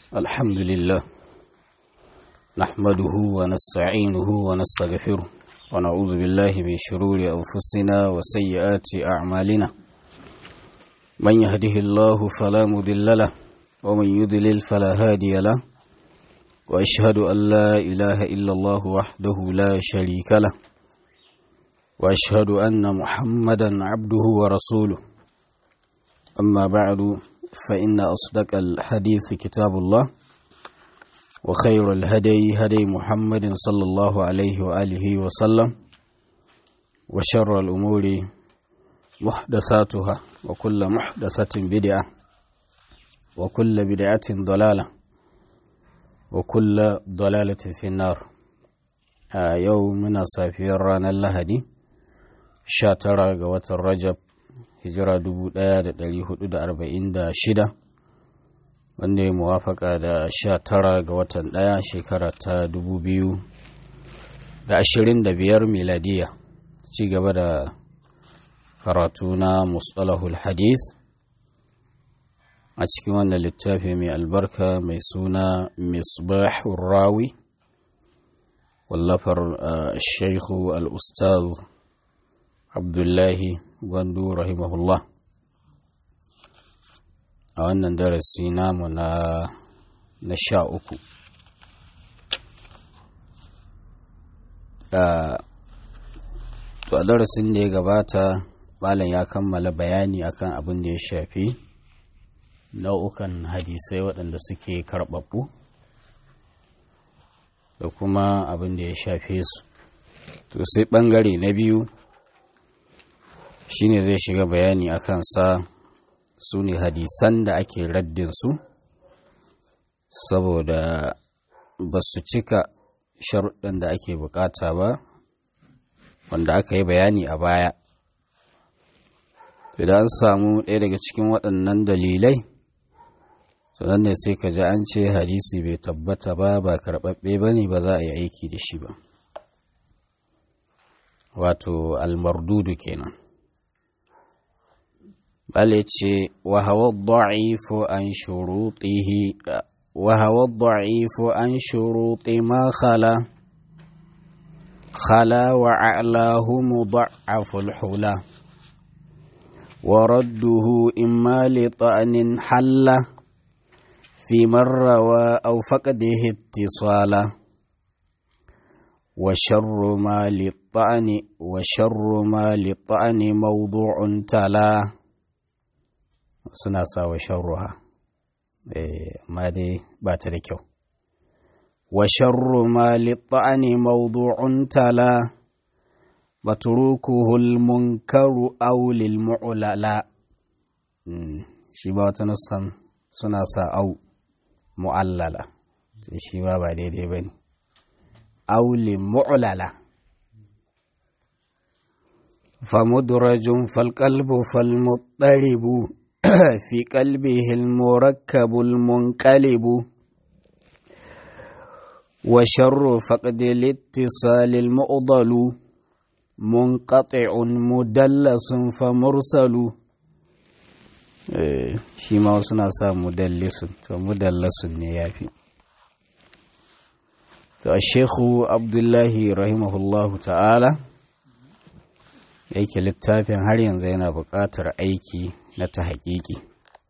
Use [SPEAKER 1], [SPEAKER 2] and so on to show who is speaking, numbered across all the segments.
[SPEAKER 1] الحمد لله نحمده ونستعينه ونستغفره ونعوذ بالله من شرور أنفسنا وسيئات أعمالنا من يهده الله فلا مضل له ومن يضلل فلا هادي له وأشهد أن لا إله إلا الله وحده لا شريك له وأشهد أن محمدا عبده ورسوله أما بعد فإن أصدق الحديث كتاب الله وخير الهدي هدي محمد صلى الله عليه وآله وسلم وشر الأمور محدثاتها وكل محدثة بدعة وكل بدعة ضلالة وكل ضلالة في النار يومنا سافير رانا اللهدي شاترا قوة الرجب hijira 1446 wanda ya muwafaka da 19 ga watan 1 shekara ta 2025 miladiya ci gaba da karatu na mustalahul hadith a cikin wannan littafi mai albarka mai suna misbahur rawi wallafar shaykhu al-ustaz abdullahi gwandu rahimahullah a wannan darasi namu na 13 to a darasin da ya gabata malam ya kammala bayani akan abin da ya shafi nau'ukan hadisai waɗanda suke karɓaɓɓu da kuma abin da ya shafe su to sai ɓangare na biyu shine zai shiga bayani a kansa su ne hadisan da ake raddin su saboda ba su cika sharuɗan da ake bukata ba wanda aka yi bayani a baya idan an samu ɗaya daga cikin waɗannan dalilai sannan ne sai ka ji an ce hadisi bai tabbata ba karɓaɓɓe ba ne ba za a yi aiki da shi ba wato almardudu kenan bal ce wa hawa da'ifu an shuruti ma khala wa a'lahu mudha'aful hula wa radduhu imma li ta'nin halla fi marra wa aw faqdihi ittisala wa sharru ma li ta'ni mawdu'un tala suna sa wa sharruha amma dai ba ta da kyau wa sharru ma litta'ani mawdu'un tala matrukuhu al-munkaru aw lil mu'lala shi ba wata nusan suna sa au mu'allala shi ba daidai bane aw lil mu'lala famudrajun fal qalbu fal muttaribu في قلبه المركب المنقلب وشر فقد الاتصال المؤضل منقطع مدلس فمرسل shi ma suna sa mudallisun to mudallasun ne yafi to Sheikhu Abdullahi rahimahullahu ta'ala yake littafin har yanzu yana buƙatar aiki na ta haƙiƙi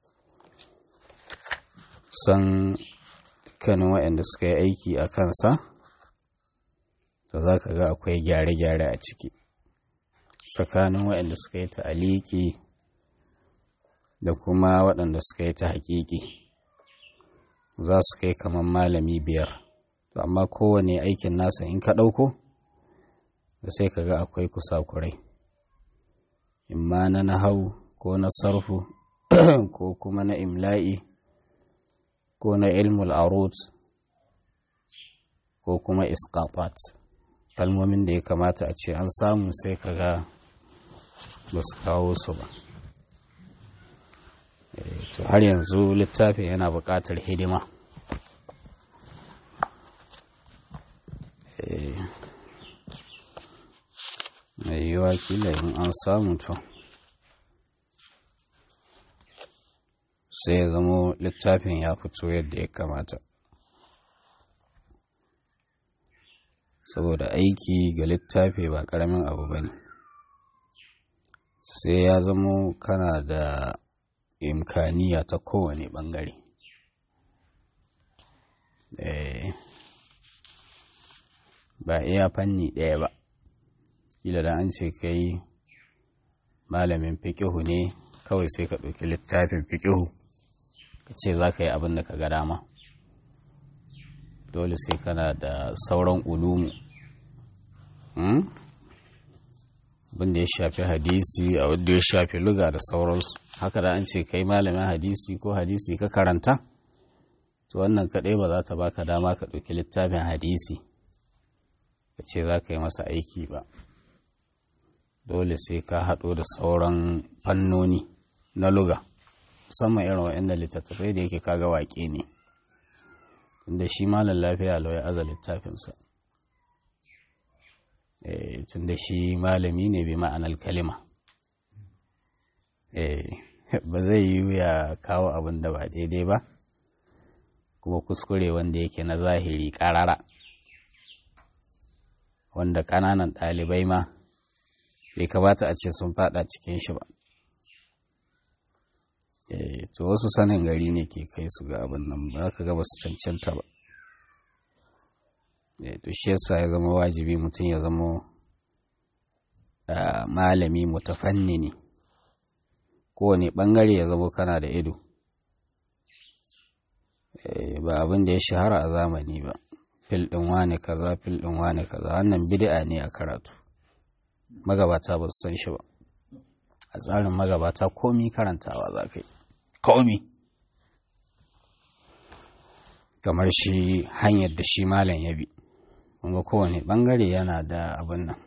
[SPEAKER 1] san kanin waɗanda suka yi aiki a kansa da za ka ga akwai gyare-gyare a ciki tsakanin waɗanda suka yi ta aliki da kuma waɗanda suka yi ta haƙiƙi za su kai kamar malami 5 amma kowane aikin nasa in ka ɗauko da sai ka ga akwai kusakurai imma na nahau ko na sarfu ko kuma na imla'i ko na ilmul arut ko kuma isqatat kalmomin da ya kamata a ce an samu sai kaga ba su kawo su ba to har yanzu littafin yana buƙatar hidima mai yiwa kila in an samu to sai ya zamo littafin ya fito yadda ya kamata. Saboda aiki ga littafi ba ƙaramin abu ba ne, sai ya zamo kana da imkaniya ta kowane ɓangare. Ba iya fanni ɗaya ba, kila da an ce kai malamin fiƙihu ne kawai sai ka ɗauki littafin fiƙihu ka ce za ka yi abin da ka ga dama. Dole sai kana da sauran ulumu, abinda ya shafi hadisi, a wanda ya shafi luga da sauransu. Haka da an ce kai malamin hadisi ko hadisi ka karanta, to wannan kaɗai ba za ta baka dama ka ɗauki littafin hadisi ka ce za ka yi masa aiki ba. Dole sai ka haɗo da sauran fannoni na luga, musamman irin waɗanda littattafai da yake kaga waƙe ne, inda shi malam lafiya lau ya aza littafinsa. Tunda shi malami ne bi ma'anar kalima, ba zai yi ya kawo abin da ba daidai ba, kuma kuskure wanda yake na zahiri ƙarara, wanda ƙananan ɗalibai ma bai kamata a ce sun fada cikin shi ba. To wasu sanin gari ne ke kai su ga abin nan, ba ka ga ba su cancanta ba. To shi yasa ya zama wajibi mutum ya zama malami mutafannini, kowane ɓangare ya zama kana da ido, ba abin da ya shahara a zamani ba, fil ɗin wane kaza, fil ɗin wane kaza. Wannan bid'a ne a karatu, magabata ba su san shi ba. A tsarin magabata komi karantawa za ka yi, komi. Kamar shi hanyar da shi malam ya bi, kuma kowane ɓangare yana da abin nan.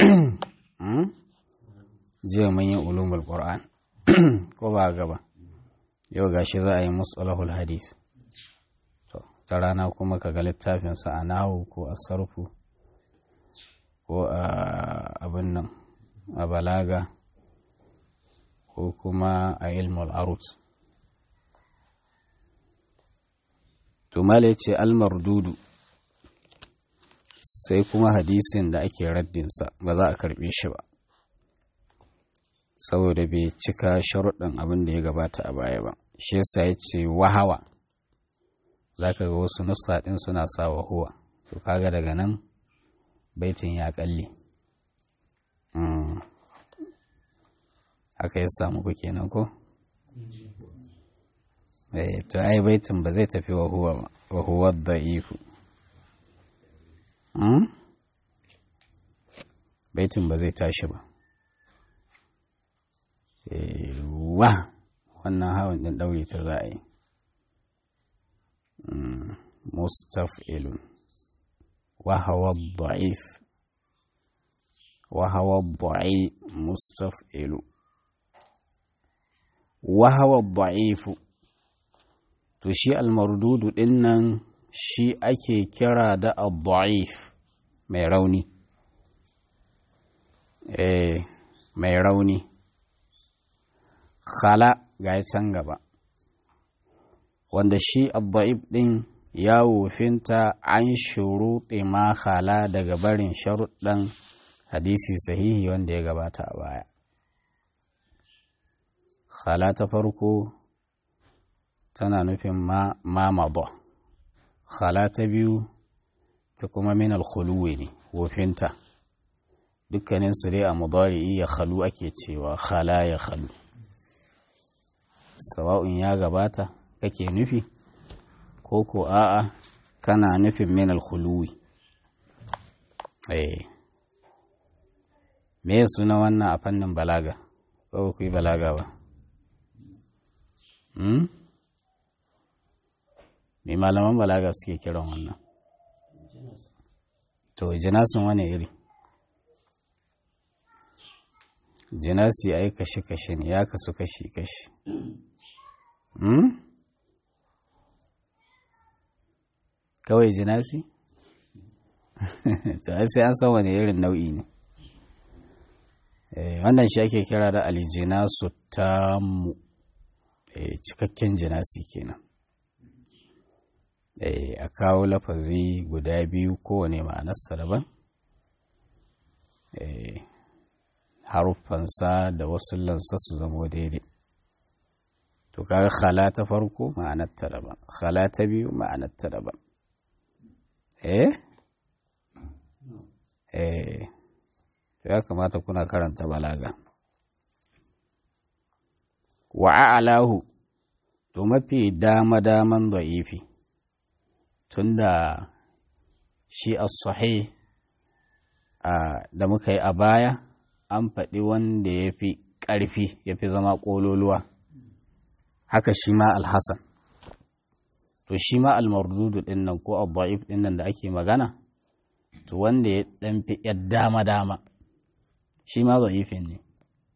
[SPEAKER 1] Jiya mun yi ulumul Qur'an ko ba gaba, yau gashi za a yi mustalahul hadis. To ta rana kuma ka ga littafinsa a nahu ko a sarfu ko a abin nan a balaga ko kuma a ilmul arut. To mala ce almardudu, sai kuma hadisin da ake raddinsa ba za a karbe shi ba, saboda bai cika sharuɗin abin da ya gabata a baya ba. Shi yasa ya ce wahawa, za ka ga wasu nusa ɗin suna sa wahuwa, to kaga daga nan baitin ya ƙalle. Haka ya samu ku kenan ko? To ai baitin ba zai tafi wahuwa ba, wahuwa da'ifu. Baitin ba zai tashi ba. Wannan hawan ɗin ɗaure ta za a yi. Mustaf'ilun wahawa da'if, wahawa da'i mustaf'ilu, wahawa da'ifu. To shi almardudu ɗin nan shi ake kira da ad-da'if, mai rauni. Mai rauni. Khala ga can gaba, wanda shi ad-da'if ɗin ya wofinta an shuruɗi ma khala daga barin sharuɗan hadisi sahihi wanda ya gabata a baya. Khala ta farko tana nufin ma mada. Khala ta biyu ta kuma min al-khuluwi ne, wofinta. Dukkaninsu dai a mudari'i ya khalu ake cewa, khala ya khalu. Sawa'un ya gabata kake nufi, ko ko a'a kana nufin min al-khuluwi. Me ya suna wannan a fannin balaga? Ko ku yi balaga ba? Me malaman balaga suke kiran wannan? To jinasin wani iri? Jinasi ai kashe-kashe ne, ya kasu kashi-kashi. Kawai jinasi? To ai sai an san wani irin nau'i ne. Wannan shi ake kira da aljinasu tammu. cikakken jinasi kenan. A kawo lafazi guda biyu kowane ma'anarsa daban, haruffansa da wasullansa su zamo daidai. To kaga khala ta farko ma'anarta daban, khala ta biyu ma'anarta daban. Ya kamata kuna karanta balaga. Wa a'lahu, to mafi dama-daman da'ifi, tunda shi as-sahih da muka yi a baya an faɗi wanda ya fi ƙarfi ya fi zama ƙololuwa, haka shi ma al-hasan. To shi ma al-mardudu ɗin nan ko al-da'if ɗin nan da ake magana, to wanda ya ɗan fi ‘yar dama-dama shi ma da'ifin ne.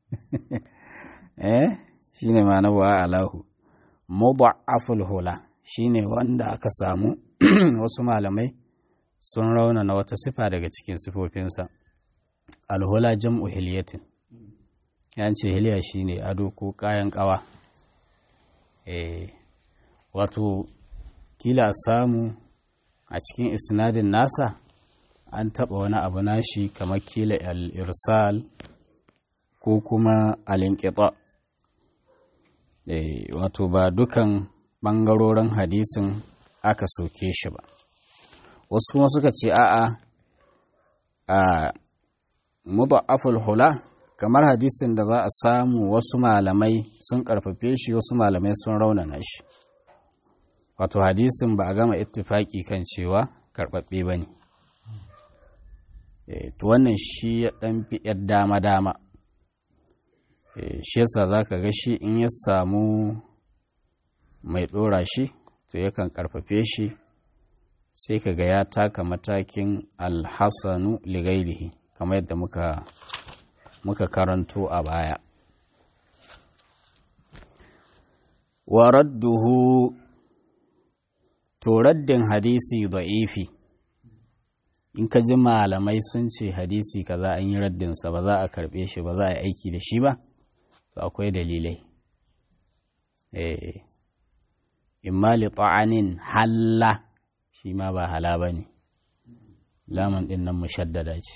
[SPEAKER 1] Shi ne ma na wa alahu. Mudha'aful hula shi ne wanda aka samu wasu malamai sun raunana wata sifa daga cikin sifofinsa. Alhula jam'u hiliyatin, yance hiliya shi ne ado ko kayan ƙawa. Wato kila samu a cikin isnadin nasa an taɓa wani abu nashi kamar kila al-irsal ko kuma al-inqita. Wato ba dukan ɓangarorin hadisin aka soke shi ba. Wasu kuma suka ce a mudha'aful hula kamar hadisin da za a samu wasu malamai sun ƙarfafe shi, wasu malamai sun raunana shi. Wato hadisin ba a gama ittifaki kan cewa karɓaɓɓe ba ne. To wannan shi ya ɗan fi ‘yar dama-dama. Shi yasa za ka ga shi in ya samu mai ɗora shi to yakan ƙarfafe shi, sai ka ga ya taka matakin alhassanu ligairihi kamar yadda muka karanto a baya. Wa radduhu, to raddin hadisi da'ifi, in ka ji malamai sun ce hadisi kaza an yi raddinsa ba za a karɓe shi ba, za a yi aiki da shi ba, to akwai dalilai. Imma li ta'anin halla, shi ma ba hala ba ne, lamun ɗin nan mushaddada ce.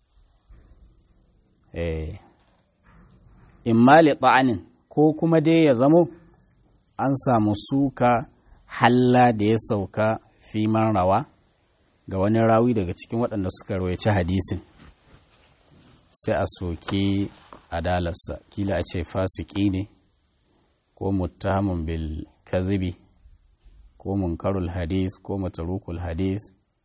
[SPEAKER 1] Imma li ta'anin, ko kuma dai ya zamo an samu suka halla da ya sauka fi man rawa ga wani rawi daga cikin waɗanda suka rawaici hadisin, sai a soke adalarsa, kila a ce fasiki ne ko muttahamun bil kadhibi ko munkarul hadis ko matarukul hadis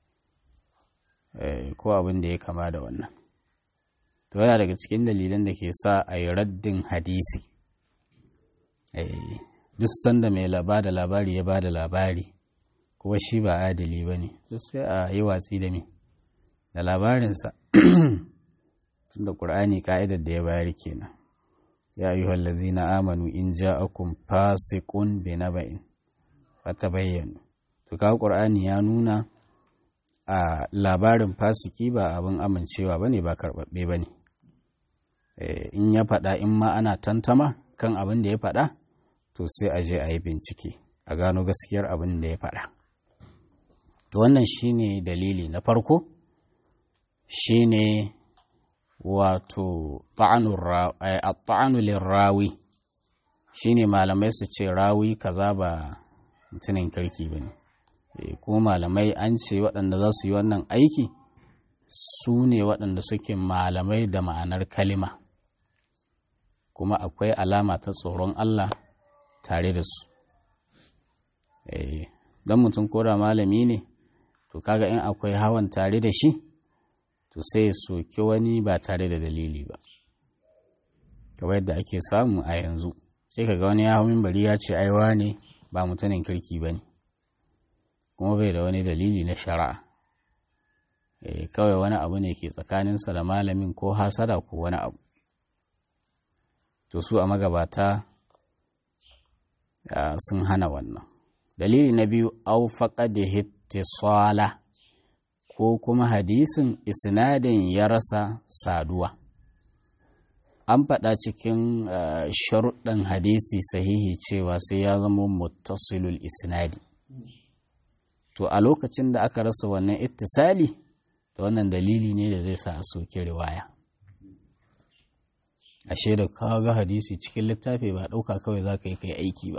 [SPEAKER 1] ko abin da ya kama da wannan. To yana daga cikin dalilan da ke sa a yi raddin hadisi. Duk sanda mai ba da labari ya ba da labari kuma shi ba adali ba ne, duk sai a yi watsi da me da labarinsa. Tunda ƙur'ani ka'idar da ya bayar kenan, ya ayyuhal ladzina amanu in ja'akum fasiqun binaba'in fatabayyanu. To kawo ƙur'ani ya nuna a labarin fasiki ba abin amincewa bane, ba karɓaɓɓe bane. In ya faɗa, in ma ana tantama kan abin da ya faɗa, to sai a je a yi bincike a gano gaskiyar abin da ya faɗa. To wannan shine dalili na farko, shine wato ta'anu lirrawi, shine malamai su ce rawi kaza ba mutumin kirki bane. Kuma malamai an ce waɗanda za su yi wannan aiki su ne waɗanda suke malamai da ma'anar kalima, kuma akwai alama ta tsoron Allah tare da su. Don mutum koda malami ne, to kaga in akwai hawan tare da shi, to sai ya soki wani ba tare da dalili ba, kamar yadda ake samu a yanzu. Sai kaga wani ya hau minbari ya ce aiwa ne ba mutumin kirki ba ne, kuma bai da wani dalili na shari'a. Kawai wani abu ne ke tsakaninsa da malamin ko hasada ko wani abu. To su a magabata sun hana wannan. Dalili na biyu, au faqadihi ittisala, ko kuma hadisin isnadin ya rasa saduwa. an faɗa cikin sharuɗan hadisi sahihi cewa sai ya zama muttasilul isnadi. To a lokacin da aka rasa wannan ittisali, to wannan dalili ne da zai sa a soke riwaya. Ashe da ka ga hadisi cikin littafi ba ɗauka kawai za ka yi kai aiki ba.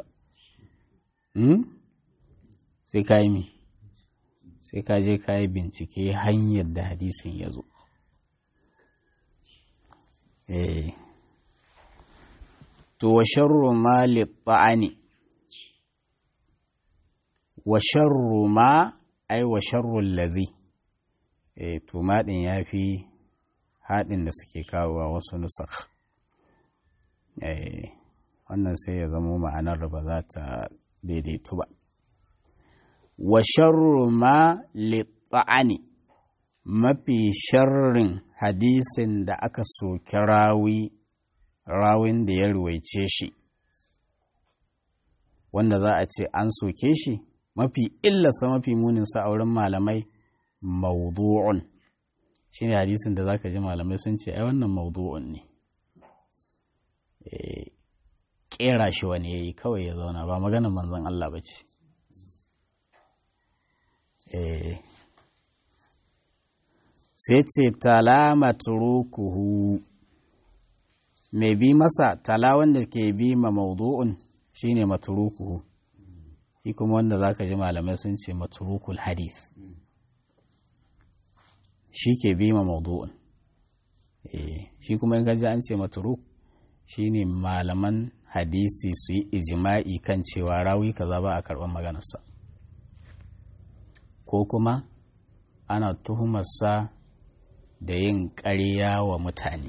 [SPEAKER 1] Sai ka yi mi? Sai ka je ka yi bincike hanyar da hadisin ya zo. To wa sharru ma litta'ani, wa sharru ma ai wa sharru lazi, to maɗin ya fi haɗin da suke kawowa wasu nusakh. Wannan sai ya zama ma'anar da ba za ta daidaitu ba. Wa sharru ma litta'ani, mafi sharrin hadisin da aka soki rawin da ya ruwaice shi, wanda za a ce an soke shi, mafi illarsa mafi muninsa a wurin malamai mawdu'un, shi ne hadisin da za ka ji malamai sun ce ai wannan mawdu'un ne, ƙera shi wani ya yi kawai ya zauna, ba maganar manzon Allah ba ce. Sai ce tala matrukuhu, mai bi masa tala wanda ke bi ma mawdu'un shine matrukuhu, shi kuma wanda zaka ji malamai sun ce matrukul hadith, shi ke bi ma mawdu'un. Shi kuma in ka ji an ce matruk shine malaman hadisi su yi ijma'i kan cewa rawi kaza ba a karɓar maganarsa, ko kuma ana tuhumarsa da yin ƙarya wa mutane.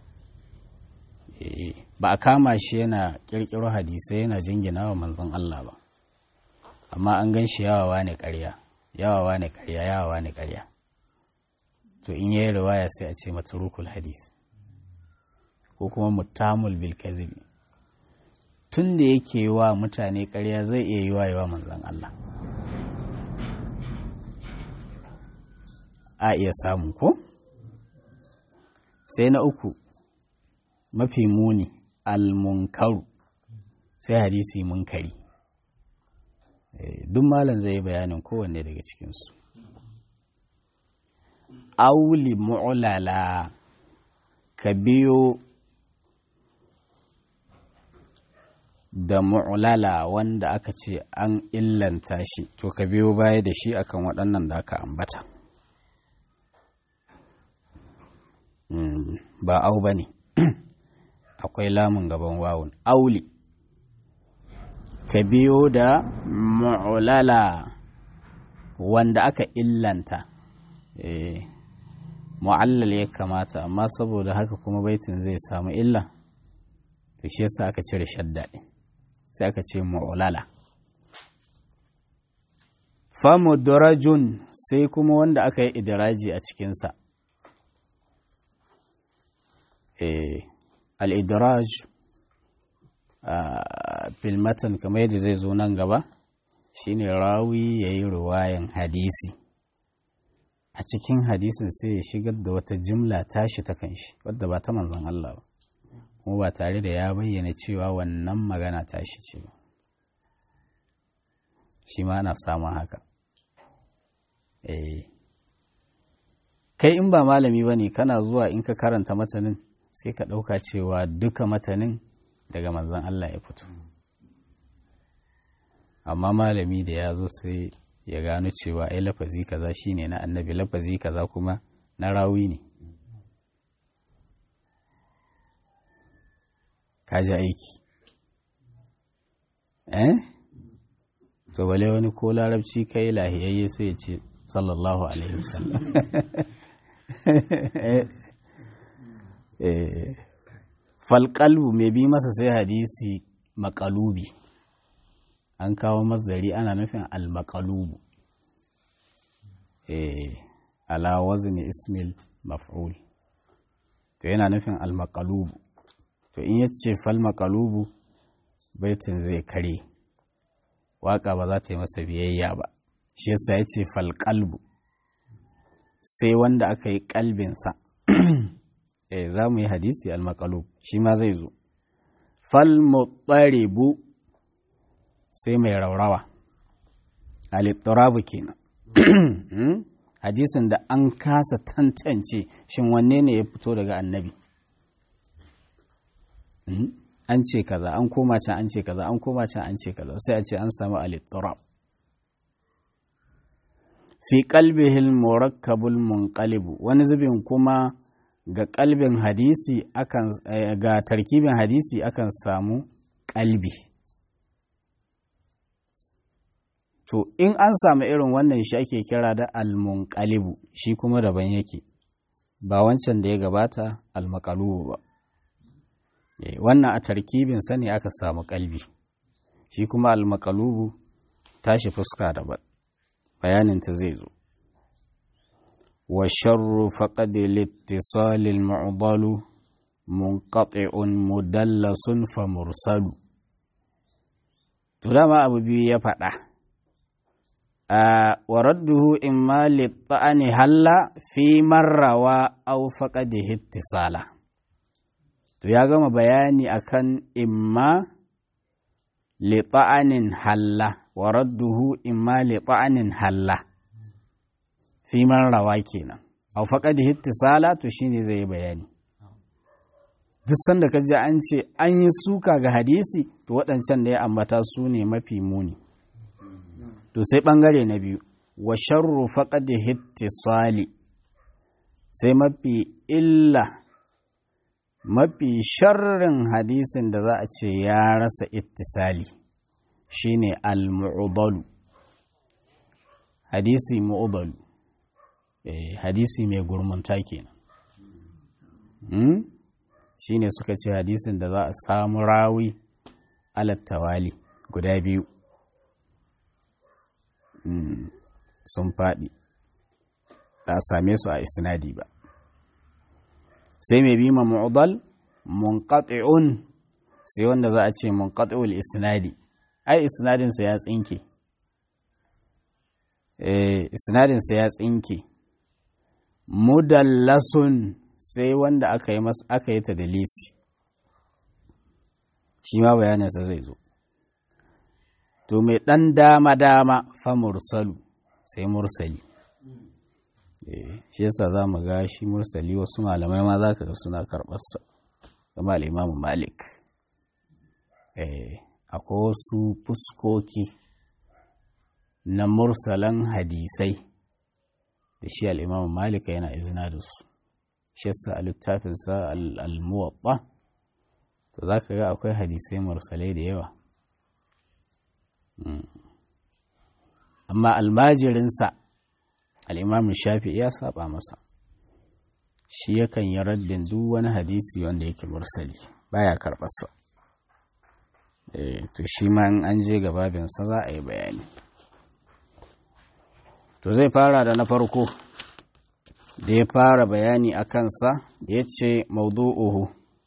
[SPEAKER 1] Ba a kama shi yana ƙirƙiro hadisai yana jingina wa manzon Allah ba, amma an gan shi yawawa ne ƙarya, yawawa ne ƙarya, yawawa ne ƙarya. To in yayi riwaya sai a ce matrukul hadis, ko kuma muttamul bil kazibi. Tun da yake wa mutane ƙarya zai iya yi wa manzon Allah. A iya samu ko? Sai na uku, mafi muni, almunkaru, sai hadisi munkari. Duk malam zai yi bayanin kowanne daga cikinsu. Auli mu'lala, ka biyo da mu'lala wanda aka ce an illanta shi, to ka biyo baya da shi akan waɗannan da aka ambata. Ba au ba ne, akwai lamun gaban wawun. Auli, ka biyo da mu'lala wanda aka illanta. Mu'allal ya kamata, amma saboda haka kuma baitin zai samu illa, to shi yasa aka cire shadda ɗin, sai aka ce mu'lala. Fa mudrajun, sai kuma wanda aka yi idiraji a cikinsa. Al-idraj fil matan kamar yadda zai zo nan gaba shine rawi yayi riwayan hadisi, a cikin hadisin sai ya shigar da wata jimla tashi ta kanshi wadda ba ta manzon Allah ba, kuma ba tare da ya bayyana cewa wannan magana tashi ce ba. Shi ma ana samun haka. Kai in ba malami ba ne, kana zuwa in ka karanta matanin sai ka ɗauka cewa duka matanin daga manzon Allah ya fito, amma malami da ya zo sai ya gano cewa ai lafazi kaza shine na annabi, lafazi kaza kuma na rawi ne. Ka ji aiki. To bale wani ko larabci kai lahiyayye sai ya ce sallallahu alaihi wasallam. Falƙalbu mai bi masa sai hadisi maƙalubi, an kawo masdari ana nufin al-maƙalubu, ala wazni ismil maf'ul, to yana nufin al-maƙalubu. To in yace fal maƙalubu, baitin zai kare, waƙa ba za ta yi masa biyayya ba, shi yasa yace falƙalbu, sai wanda aka yi ƙalbinsa za mu yi hadisi al-maqalub shi ma zai zo. Fal muttaribu sai mai raurawa, al-ittirabu kenan. Hadisin da an kasa tantance shin wanne ne ya fito daga annabi. An ce kaza, an koma can an ce kaza, an koma can an ce kaza, sai a ce an samu al-ittirab. Fi qalbihil murakkabul munqalibu, wani zubin kuma ga kalbin hadisi akan ga tarkibin hadisi akan samu kalbi. To in an samu irin wannan shi ake kira da al-munqalibu, shi kuma daban yake, ba wancan da ya gabata al-maqalubu ba. Wannan a tarkibin sa ne aka samu kalbi, shi kuma al-maqalubu tashi fuska daban, bayanin ta zai zo. Wa sharru faqad littisal al-mu'dalu munqati'un mudallasun fa mursalu. To dama abu biyu ya faɗa. Wa radduhu imma lit-ta'ani halla fi marrawa aw faqad ittisala. To ya gama bayani akan imma lit-ta'anin halla, wa radduhu imma lit-ta'anin halla fi marrawa kenan. Aw faqad ittisala to shine zai yi bayani. Duk sanda ka ji an ce an yi suka ga hadisi to waɗancan da ya ambata su ne mafi muni. To sai ɓangare na biyu, wa sharru faqad ittisali, sai mafi illa, mafi sharrin hadisin da za a ce ya rasa ittisali shine al-mu'dalu, hadisi mu'dalu, hadisi mai gurmunta kenan. Shine suka ce hadisin da za a samu rawi alat tawali guda biyu sun faɗi, ba a same su a isnadi ba. Sai mai bi ma mu'dal munqati'un, sai wanda za a ce munqati'ul isnadi, ai isnadinsa ya tsinke, isnadinsa ya tsinke. Mudallasun, sai wanda aka yi tadlisi, shi ma bayaninsa zai zo. To mai ɗan dama-dama fa mursalu, sai mursali. Shi yasa za mu ga shi mursali wasu malamai ma za ka ga suna karɓarsa, kama al'imamu Malik. Akwai wasu fuskoki na mursalan hadisai da shi al'imamu Malik yana izina da su. Shi yasa a littafinsa al-Muwatta, to za ka ga akwai hadisai mursalai da yawa. Amma almajirinsa al'imamin Shafi'i ya saba masa, shi yakan yi raddin duk wani hadisi wanda yake mursali, baya karɓarsa. To shi ma in an je gababinsa za a yi bayani. To zai fara da na farko da ya fara bayani a kansa, da ya ce maudu'uhu,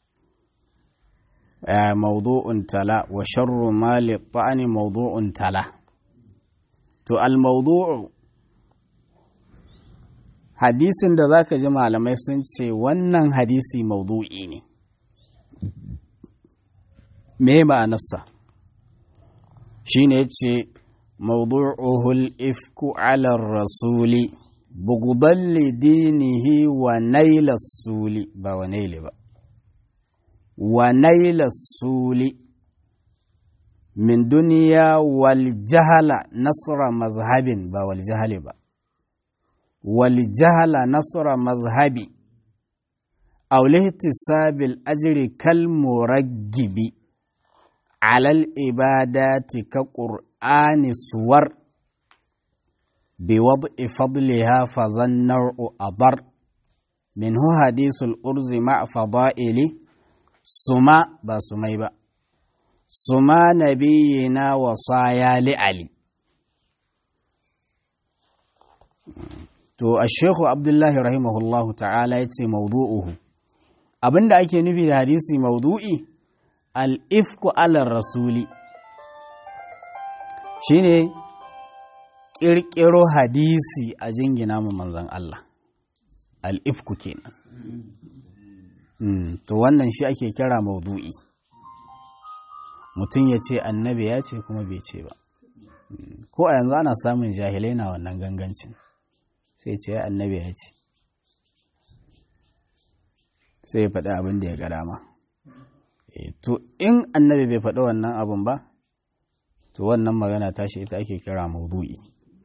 [SPEAKER 1] maudu'un tala, wa sharru ma litta'ani maudu'un tala. To al-maudu'u, hadisin da za ka ji malamai sun ce wannan hadisi maudu'i ne. Me ma'anarsa? Shi ne ce, maudu'uhul ifku ala rasuli, bugudan lidinihi wa naila suli, ba wa naili ba, wa naila suli, min duniya wal jahala nasra mazhabin, ba wal jahali ba, wal jahala nasra mazhabi, aulihtisabil ajri kal muraggibi, alal ibadati ka qur'ani suwar, بوضع فضلها فذا النوع أضر منه حديث الأرز مع فضائل سما بسميبا سما نبينا وصايا لعلي. to الشيخ عبد الله رحمه الله تعالى yace mawdu'uhu, abinda ake nufi da hadisi mawdu'i al-ifku ala rasuli shine ƙirƙiro hadisi a jingina mu manzan Allah, al'ifku kenan. to wannan shi ake kira maudu'i. Mutum ya ce annabi ya ce kuma bai ce ba. Ko a yanzu ana samun jahilai na wannan gangancin, sai ce annabi ya ce, sai ya faɗi abin da ya ga dama. To in annabi bai faɗi wannan abin ba, to wannan magana tashi ita ake kira maudu'i.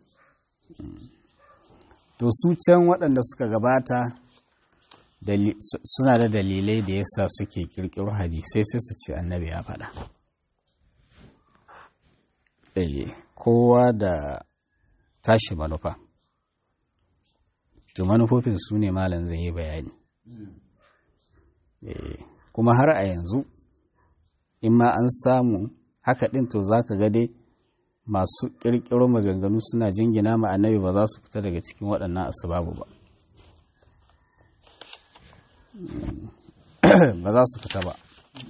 [SPEAKER 1] To su can waɗanda suka gabata suna da dalilai da yasa suke ƙirƙiro hadisai sai su ce annabi ya faɗa. Kowa da tashi manufa. To manufofin su ne malam zai yi bayani. Kuma har a yanzu in ma an samu haka ɗin, to za ka ga dai masu ƙirƙiro maganganu suna jingina ma annabi ba za su fita daga cikin waɗannan asbabu ba. Ba za su fita ba.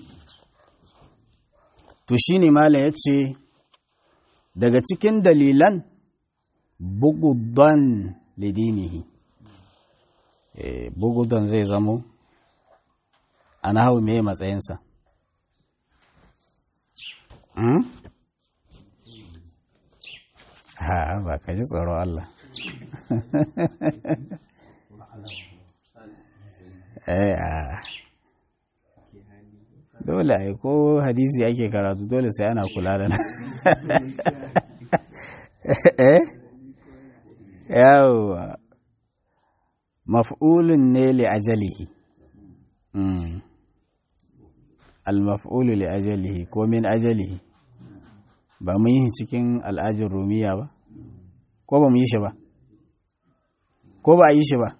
[SPEAKER 1] To shi ne malam ya ce daga cikin dalilan bugudan lidinihi. Bugudan zai zamo a nahawu me matsayinsa? Ha, ba ka ji tsoro Allah. Dole ai ko hadisi ake karatu dole sai ana kula da nan. Yawwa maf'ulun ne li ajalihi. Al-maf'ulu li ajalihi ko min ajalihi. Ba mun yi cikin al'ajin rumiya ba? Ko ba mu yi shi ba? Ko ba a yi shi ba?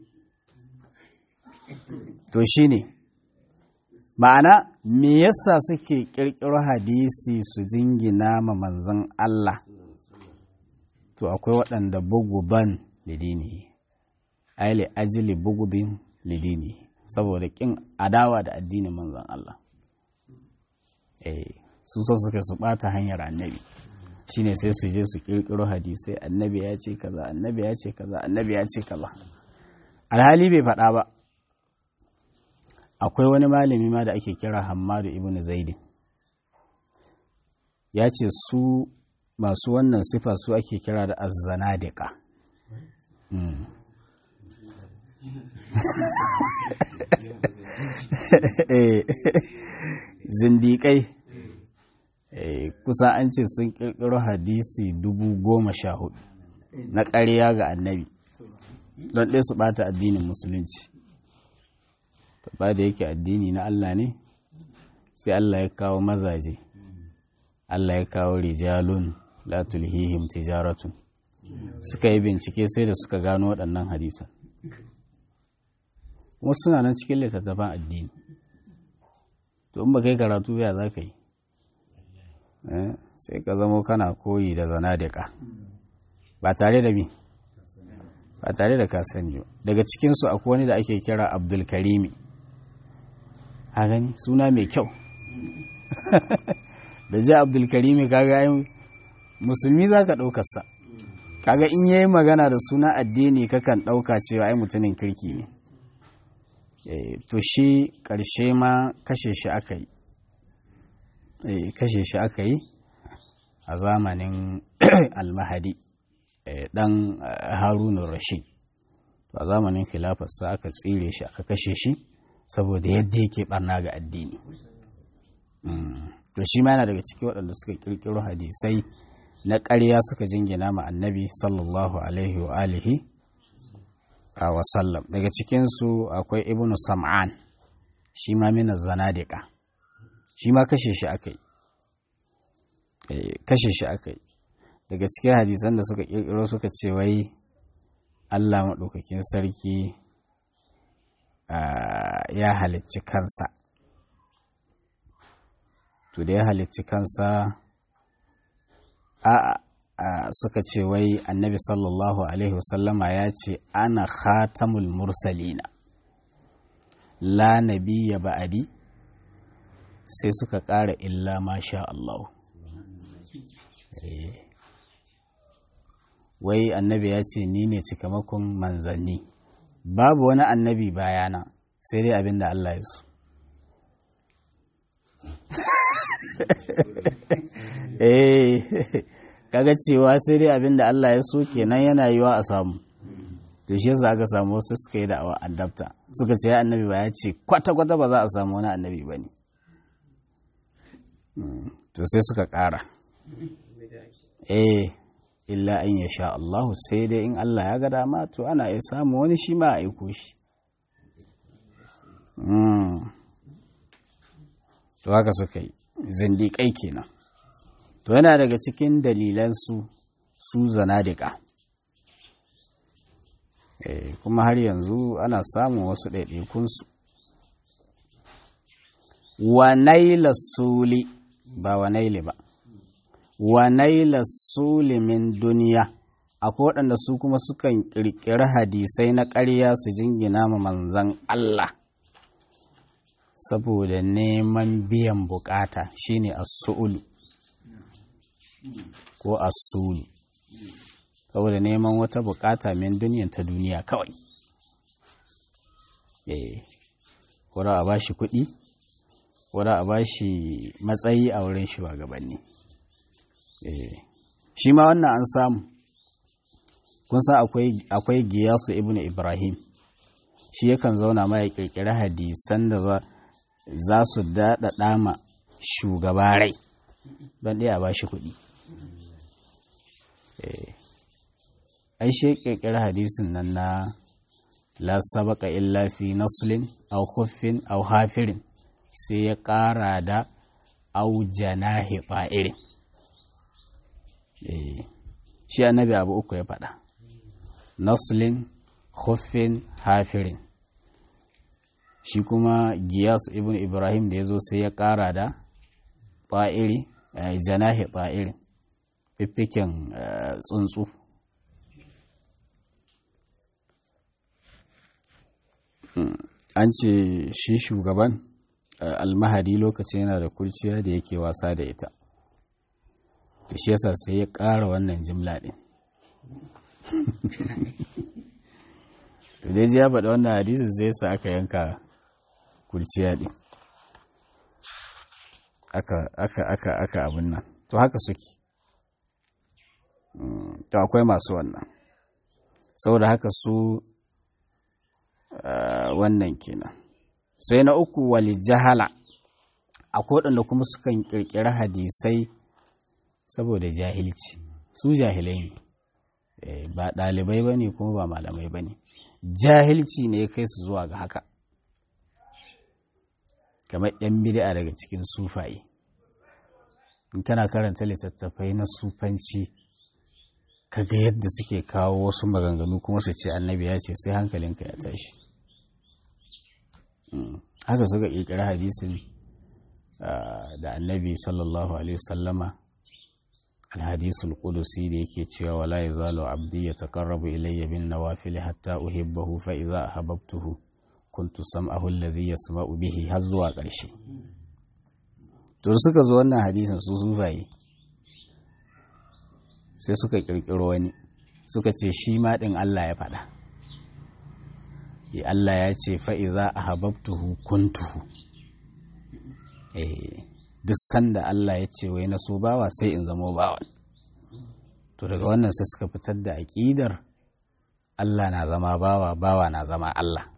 [SPEAKER 1] To shi ne, ma'ana me yasa suke ƙirƙiro hadisi su jingina ma manzon Allah? To akwai waɗanda bugudan lidini, ai li ajili bugudin lidini, saboda ƙin adawa da addinin manzon Allah. Su so suka su ɓata hanyar annabi, shine sai su je su ƙirƙiro hadisai, annabi ya ce kaza, annabi ya ce kaza, annabi ya ce kaza, alhali bai faɗa ba. Akwai wani malami ma da ake kira Hammadu ibn Zaidin, ya ce su masu wannan sifa su ake kira da azzanadiqa. Zindiƙai kusa an ce sun ƙirƙiro hadisi 14,000 na ƙarya ga annabi don ɗaya su ɓata addinin musulunci. Ba da yake addini na Allah ne, sai Allah ya kawo mazaje, Allah ya kawo rijalun la tulhihim tijaratun, suka yi bincike sai da suka gano waɗannan hadisan. Wasu suna nan cikin littattafan addini. To in ba kai karatu ya za ka yi? Sai ka zamo kana koyi da zanadiqa ba tare da mi? Ba tare da ka sani ba. Daga cikinsu akwai wani da ake kira Abdul Karimi. A gani suna mai kyau. Da ji Abdul Karimi kaga ai musulmi za ka ɗaukarsa. Kaga in yayi magana da suna addini kakan ɗauka cewa ai mutumin kirki ne. To shi ƙarshe ma kashe shi aka yi. Kashe shi aka yi a zamanin Al-Mahdi ɗan Harunun Rashid. A zamanin khilafarsa aka tsire shi aka kashe shi saboda yadda yake barna ga addini. To shi ma yana daga cikin waɗanda suka ƙirƙiro hadisai na ƙarya suka jingina ma annabi sallallahu alaihi wa alihi wa sallam. Daga cikinsu akwai Ibn Sam'an, shi ma mina zanadiqa, shi ma kashe shi aka yi. Kashe shi aka yi. Daga cikin hadisan da suka ƙirƙiro suka ce wai Allah maɗaukakin sarki ya halicci kansa. To da ya halicci kansa suka ce wai annabi sallallahu alaihi wasallama ya ce ana khatamul mursalina la nabiyya ba'adi, sai suka ƙara illa ma sha Allah. Wai annabi ya ce ni ne cikamakon manzanni, babu wani annabi bayana sai dai abin da Allah ya so kaga cewa sai dai abin da Allah ya so kenan yana yiwa a samu to shi yasa aka samu wasu suka yi da'awa annabta suka ce ya annabi ba ya ce kwata-kwata ba za a samu wani annabi ba ne to sai suka ƙara illa an ya sha Allahu sai dai in Allah ya ga dama to ana iya samu wani shi ma a aiko shi to haka suka yi zindiƙai kenan to yana daga cikin dalilan su zanadika kuma har yanzu ana samun wasu ɗaiɗaikunsu wa naila suli ba wa naili ba wa naila suli min duniya akwai waɗanda su kuma sukan ƙirƙiri hadisai na ƙarya su jingina ma manzan Allah saboda neman biyan bukata shine as-su'ulu ko as-sulu saboda neman wata bukata min duniyan ta duniya kawai ko da a bashi kuɗi ko da a bashi matsayi a wurin shugabanni shi ma wannan an samu kun san akwai Giyasu ibnu Ibrahim shi yakan zauna ma ya kirkiri hadisan da za su daɗaɗa ma shugaba rai don ɗaya a bashi kuɗi ai shi kirkiri hadisin nan na la sabaka illa fi naslin aw khuffin aw hafirin sai ya ƙara da au janahi ta'irin shi annabi abu uku ya faɗa naslin khuffin hafirin shi kuma Giyas ibn Ibrahim da ya zo sai ya ƙara da ta'iri janahi ta'irin fiffiken tsuntsu an ce shi shugaban almahadi lokacin yana da kurciya da yake wasa da ita da shi yasa sai ya ƙara wannan jimla ɗin to dai ji ya faɗa wannan hadisin zai sa aka yanka kurciya ɗin aka abin nan to haka suke to akwai masu wannan saboda haka su wannan kenan sai na uku wali jahala akwai waɗanda kuma sukan ƙirƙiri hadisai saboda jahilci su jahilai ne ba ɗalibai ba ne kuma ba malamai ba ne jahilci ne ya kai su zuwa ga haka kamar ‘yan bid'a daga cikin sufaye in kana karanta littattafai na sufanci kaga yadda suke kawo wasu maganganu kuma su ce annabi ya ce sai hankalinka ya tashi haka suka ƙirƙiri hadisin da annabi sallallahu alaihi wasallama alhadisul qudusi da yake cewa wala yazalu abdi yataqarrabu ilayya bin nawafil hatta uhibbahu fa idza ahabbtuhu kuntu sam'ahu allazi yasma'u bihi har zuwa ƙarshe to suka zo wannan hadisin su sufaye sai suka ƙirƙiro wani suka ce shi ma din Allah ya faɗa Allah ya ce fa idza ahabbtuhu kuntuhu duk sanda Allah ya ce wai na so bawa sai in zamo bawan to daga wannan sai suka fitar da aƙidar Allah na zama bawa bawa na zama Allah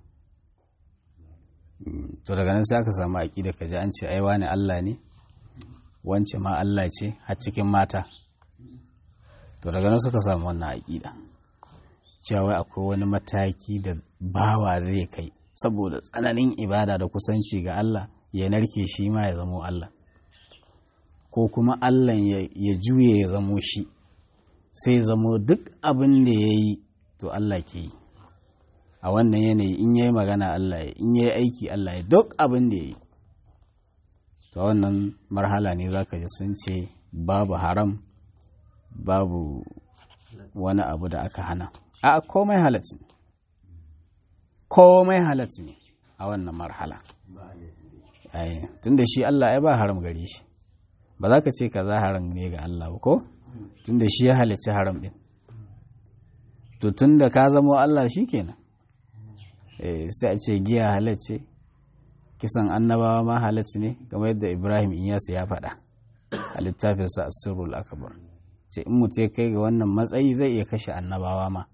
[SPEAKER 1] to daga nan sai aka samu aƙidar kaji an ce ai wani Allah ne wance ma Allah ce har cikin mata to daga nan suka samu wannan aƙida cewa wai akwai wani mataki da bawa zai kai saboda tsananin ibada da kusanci ga Allah ya narke shi ma ya zamo Allah ko kuma Allah ya juye ya zamo shi sai zamo duk abin da ya yi to Allah ke yi a wannan yanayi in ya yi magana Allah ya in ya yi aiki Allah ya duk abin da ya yi to wannan marhala ne za ka ji sun ce babu haram babu wani abu da aka hana a komai halatta ne komai halatta ne a wannan marhala tun da shi Allah ya ba haram gare shi ba za ka ce ka za haram ne ga Allah ba ko tun da shi ya halicci haram din to tun da ka zamo Allah shi kenan sai a ce giya halacce, kisan annabawa ma halacce ne, kamar yadda Ibrahim Inyas ya faɗa a littafinsa As-Sirrul Akbar, ce in mutum kai ga wannan matsayi zai iya kashe annabawa ma.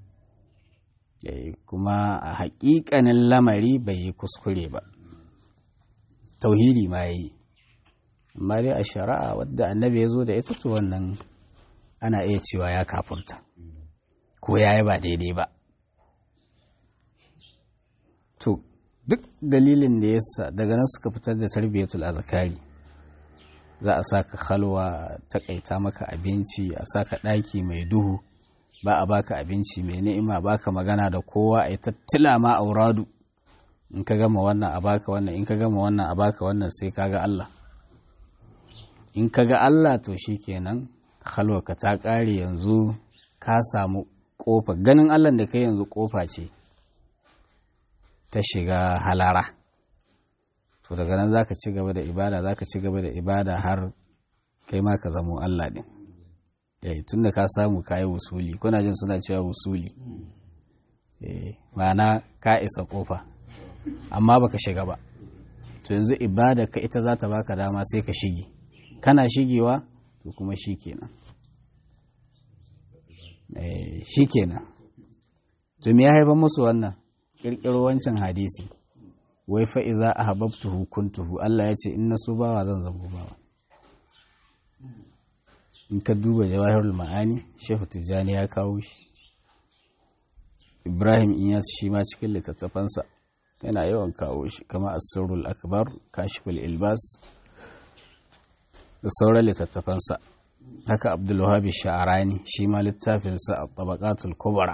[SPEAKER 1] Kuma a haƙiƙanin lamari bai yi kuskure ba, tauhidi ma ya yi, amma dai a shari'a wadda annabi ya zo da ita to wannan ana iya cewa ya kafurta ko ya yi ba daidai ba. To duk dalilin da yasa daga nan suka fitar da tarbiyatul azkari, za a saka halwa, takaita maka abinci, a saka ɗaki mai duhu, ba a baka abinci mai ni'ima, baka magana da kowa, a yi tattila ma auradu, in ka gama wannan a baka wannan, in ka gama wannan a baka wannan, sai ka ga Allah. In ka ga Allah to shikenan halwarka ta ƙare, yanzu ka samu ƙofa, ganin Allah da kai yanzu ƙofa ce ta shiga halara. To daga nan zaka ci gaba da ibada, zaka ci gaba da ibada har kai ma ka zamo Allah din. Tun da ka samu ka yi wusuli, kuna jin suna cewa wusuli, ma'ana ka isa ƙofa amma baka shiga ba, to yanzu ibada ka ita za ta baka dama sai ka shige, kana shigewa to kuma shikenan. Shikenan. To me ya haifar musu wannan? Kirkiro wancan hadisi, wai fa iza ahbabtuhu kuntuhu, Allah ya ce in na so bawa zan zamo bawa. In ka duba Jawahirul Ma'ani, Shehu Tijjani ya kawo shi, Ibrahim Inyas shi ma cikin littattafansa yana yawan kawo shi, kama As-Sirrul Akbar, Kashiful Ilbas da sauran littattafansa. Haka Abdul Wahhab Sha'rani shi ma littafinsa At-Tabaqatul Kubra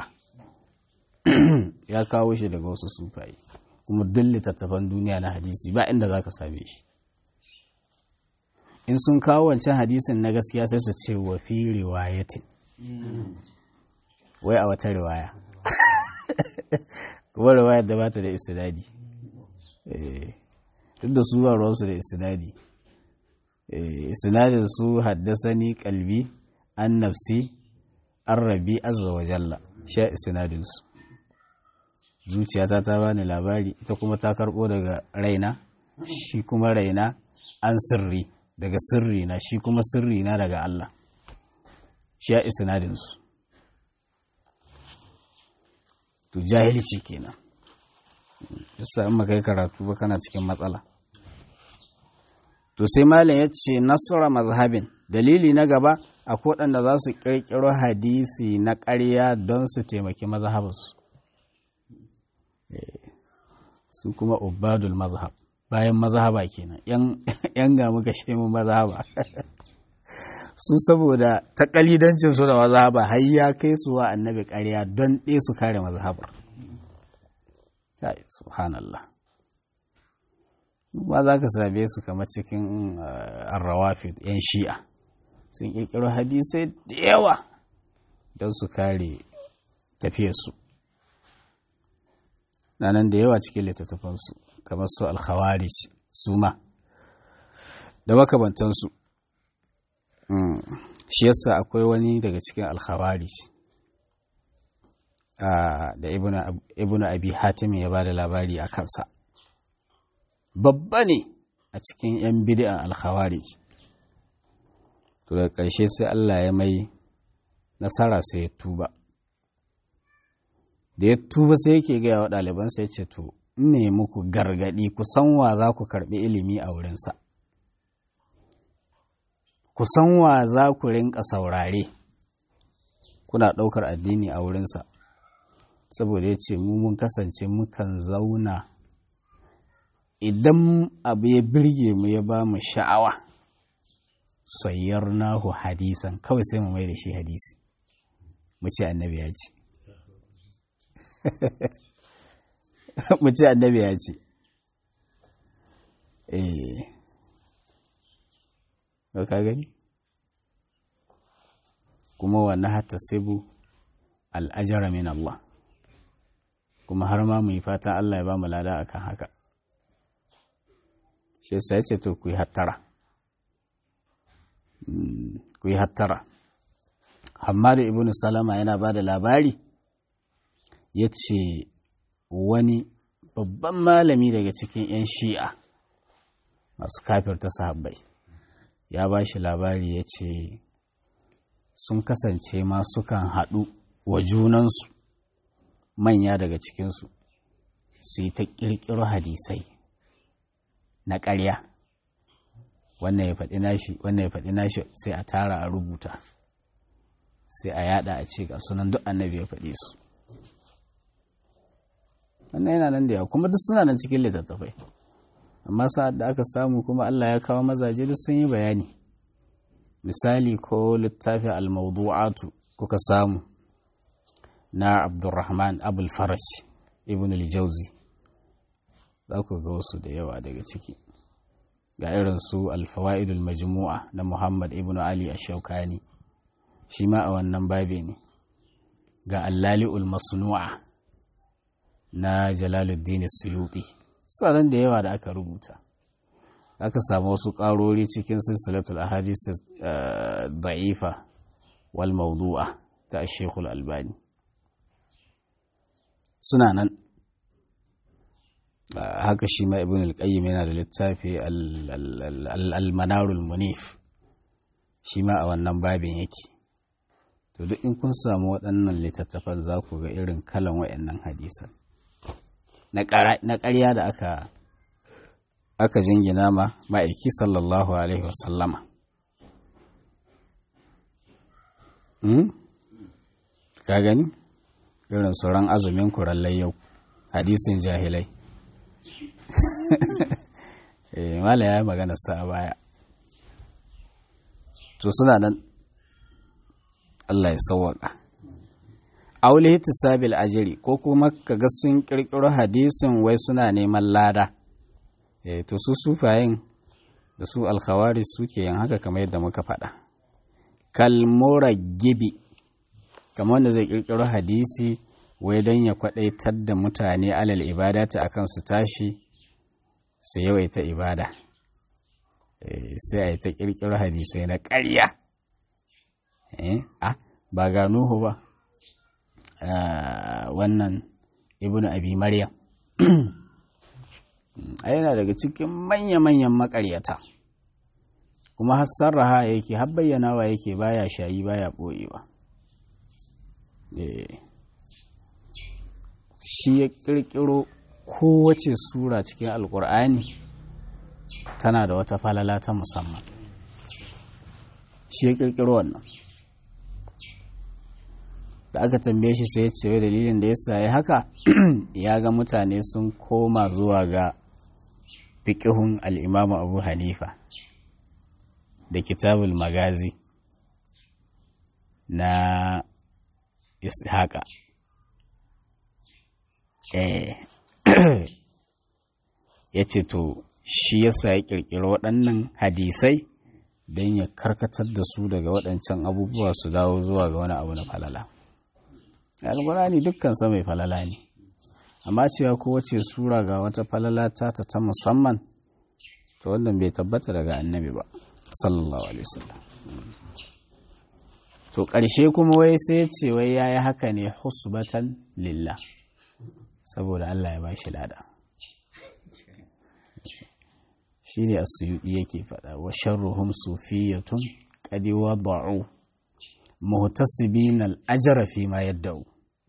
[SPEAKER 1] ya kawo shi daga wasu sufaye, kuma duk littattafan duniya na hadisi ba inda zaka same shi. In sun kawo wancan hadisin na gaskiya sai su ce wa fi riwayatin, wai a wata riwaya kuma riwayar da bata da isnadi, duk da su ba ruwansu da isnadi. Isnadin su haddasani kalbi an nafsi an rabi azza wa jalla, sha isnadin su. Zuciyata ta bani labari, ita kuma ta karbo daga raina, shi kuma raina an sirri daga sirri na, shi kuma sirri na daga Allah, sha isnadin su. To jahilci kenan, yasa in makai karatu ba kana cikin matsala. To sai malam ya ce nasara mazhabin, dalili na gaba, akwai waɗanda za su ƙirƙiro hadisi na ƙarya don su taimaki mazhabarsu, su kuma ubadul mazhab, bayan mazhaba kenan, yan ga muka shemu mazhaba su saboda taƙalidancin su da mazhaba har ya kai su wa annabi ƙarya don ɗaya su kare mazhabar. Subhanallah. Ba za ka same su kamar cikin arrawafid, 'yan shi'a sun ƙirƙiro hadisai da yawa don su kare tafiyarsu, na nan da yawa cikin littattafansu, kamar su alkhawarij su ma da makamantansu. Shi yasa akwai wani daga cikin alkhawarij da ibnu abi hatim ya ba da labari a kansa, babba ne a cikin 'yan bid'an alkhawarij. To daga ƙarshe sai Allah ya mai nasara sai ya tuba. Da ya tuba sai yake gaya wa ɗalibansa ya ce, to ne muku gargaɗi, ku san wa za ku karɓi ilimi a wurinsa, ku san wa za ku rinƙa saurare kuna ɗaukar addini a wurinsa. Saboda ya ce mu mun kasance mukan zauna, idan abu ya birge mu ya ba mu sha'awa, sayyarnahu hadisan, kawai sai mu mai da shi hadisi, mu ce annabi ya ce mu ce annabi ya ce. Ka gani? Kuma wannan hatta sibu al'ajara min Allah, kuma har ma mu yi fatan Allah ya ba mu lada akan haka. Shi yasa ya ce to ku yi hattara, ku yi hattara. Hammadu ibn Salama yana ba da labari, ya ce wani babban malami daga cikin 'yan shi'a masu kafirta sahabbai ya ba shi labari ya ce sun kasance ma sukan haɗu wa junansu manya daga cikinsu su yi ta ƙirƙiro hadisai na ƙarya, wannan ya faɗi nashi wannan ya faɗi nashi, sai a tara a rubuta sai a yada a ce ga sunan duk annabi ya faɗi su. Wannan yana nan da yawa kuma duk suna nan cikin littattafai, amma sa'ad da aka samu kuma Allah ya kawo mazaje duk sun yi bayani. Misali ko littafin al-mawdu'atu kuka samu na Abdurrahman Abul Faraj Ibn al-Jawzi, za ku ga wasu da yawa daga ciki, ga irin su al-Fawaidul Majmu'a na Muhammad Ibn Ali Ash-Shawkani, shi ma a wannan babe ne, ga Al-Lali'ul Masnu'a na Jalaluddin Suyuti, sanan da yawa da aka rubuta. Aka samu wasu ƙarori cikin silsilatul ahadith da'ifa wal mawdu'a ta Sheikhul Albani, suna nan. Haka shi ma Ibn al-Qayyim yana da littafi al-Manarul Munif, shi ma a wannan babin yake. To duk in kun samu waɗannan littattafan za ku ga irin kalan waɗannan hadisan na ƙarya da aka jingina ma ma'aiki sallallahu alaihi wasallama. Ka gani irin sauran azumin kurallai yau, hadisin jahilai. Mala ya yi magana sa baya, to suna nan. Allah ya sauwaka. Aule hitisabil ajiri, ko kuma kaga sun kirkiro hadisin wai suna neman lada. To su sufayin da su alkhawari suke yin haka kamar yadda muka faɗa. Kalmora gibi, kamar wanda zai kirkiro hadisi wai don ya kwadaitar da mutane alal ibadata akan su tashi su yawaita ibada. Sai a yi ta kirkiro hadisai na ƙarya. Ba ga Nuhu ba, wannan Ibnu Abi Maryam yana daga cikin manya-manyan makaryata, kuma har sarraha yake, har bayyanawa yake, baya shayi baya ɓoyewa. Shi ya ƙirƙiro kowace sura cikin Alƙur'ani tana da wata falala ta musamman, shi ya ƙirƙiro wannan. Da aka tambaye shi sai ya ce wai dalilin da ya sa haka ya ga mutane sun koma zuwa ga fiƙihun al'imamu Abu Hanifa da kitabul magazi na Ishaqa. Ya ce to shi yasa ya ƙirƙiri waɗannan hadisai don ya karkatar da su daga waɗancan abubuwa su dawo zuwa ga wani abu na falala. Alƙur'ani dukkansa mai falala ne, amma cewa kowace sura ga wata falala ta musamman, to wannan bai tabbata daga annabi ba sallallahu alaihi wasallam. To ƙarshe kuma wai sai ce wai yayi haka ne husbatan lillah, saboda Allah ya bashi lada. Shine as-Suyuti yake faɗa, wa sharruhum sufiyatun qad wada'u muhtasibin al-ajra fi ma yadda'u.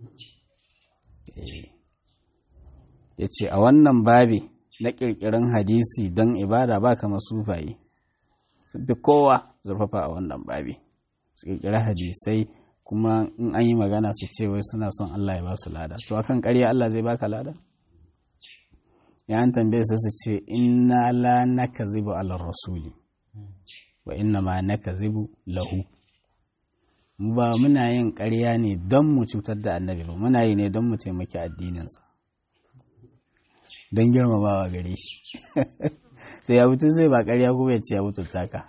[SPEAKER 1] Yace a wannan babi na kirkirin hadisi don ibada ba kama sufaye, sun fi kowa zurfafa a wannan babi, su kirkiri hadisai kuma in an yi magana su ce wai suna son Allah ya ba su lada. To akan ƙarya Allah zai baka lada? Ya an tambaye su ce inna la nakazibu ala rasuli wa inna ma nakazibu lahu. Mu ba muna yin ƙarya ne don mu cutar da annabi ba, muna yi ne don mu taimaki addininsa, don girmamawa gare shi. To ya mutu zai ba ƙarya kuma ya ce ya mutunta ka.